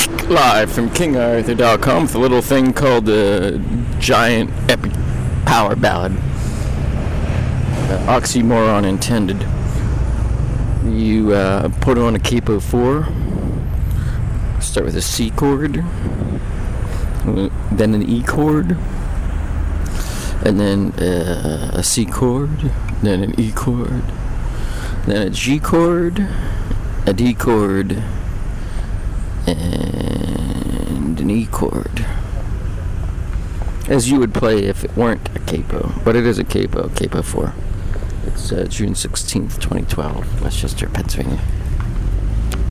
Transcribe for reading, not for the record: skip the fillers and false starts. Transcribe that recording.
live from KingArthur.com with a little thing called the Giant Epic Power Ballad. Oxymoron intended. You put on a capo 4, start with a C chord, then an E chord, and then a C chord, then an E chord, then a G chord, a D chord, and an E chord, as you would play if it weren't a capo, but it is a capo 4. It's June 16th, 2012, Westchester, Pennsylvania.